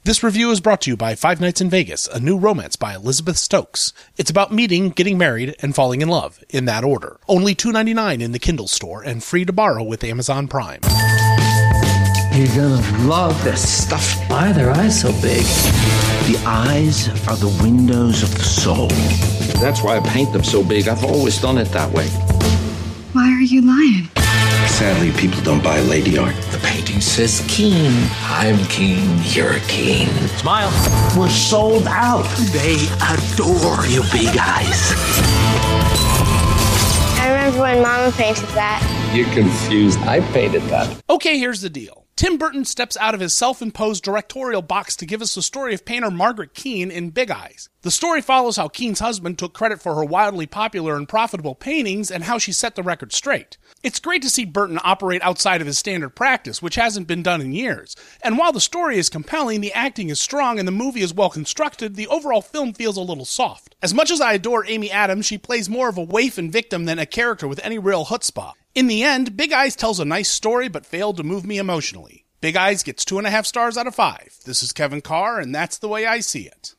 This review is brought to you by Five Nights in Vegas, a new romance by Elizabeth Stokes. It's about meeting, getting married, and falling in love, in that order. Only $2.99 in the Kindle store and free to borrow with Amazon Prime. You're gonna love this stuff. Why are their eyes so big? The eyes are the windows of the soul. That's why I paint them so big. I've always done it that way. Why are you lying? Sadly, people don't buy lady art. The painting says keen. I'm keen. You're keen. Smile. We're sold out. They adore you big eyes. I remember when Mama painted that. You're confused. I painted that. Okay, here's the deal. Tim Burton steps out of his self-imposed directorial box to give us the story of painter Margaret Keane in Big Eyes. The story follows how Keane's husband took credit for her wildly popular and profitable paintings and how she set the record straight. It's great to see Burton operate outside of his standard practice, which hasn't been done in years. And while the story is compelling, the acting is strong, and the movie is well constructed, the overall film feels a little soft. As much as I adore Amy Adams, she plays more of a waif and victim than a character with any real chutzpah. In the end, Big Eyes tells a nice story but failed to move me emotionally. Big Eyes gets 2.5 stars out of 5. This is Kevin Carr, and that's the way I see it.